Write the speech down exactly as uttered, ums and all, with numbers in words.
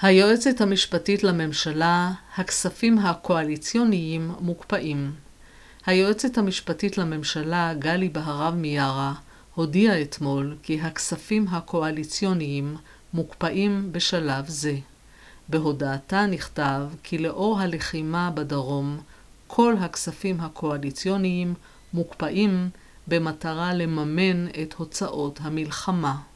היועצת המשפטית לממשלה, הכספים הקואליציוניים מוקפאים. היועצת המשפטית לממשלה, גלי בהרב מיארה, הודיעה אתמול כי הכספים הקואליציוניים מוקפאים בשלב זה. בהודעתה נכתב כי לאור הלחימה בדרום, כל הכספים הקואליציוניים מוקפאים במטרה לממן את הוצאות המלחמה.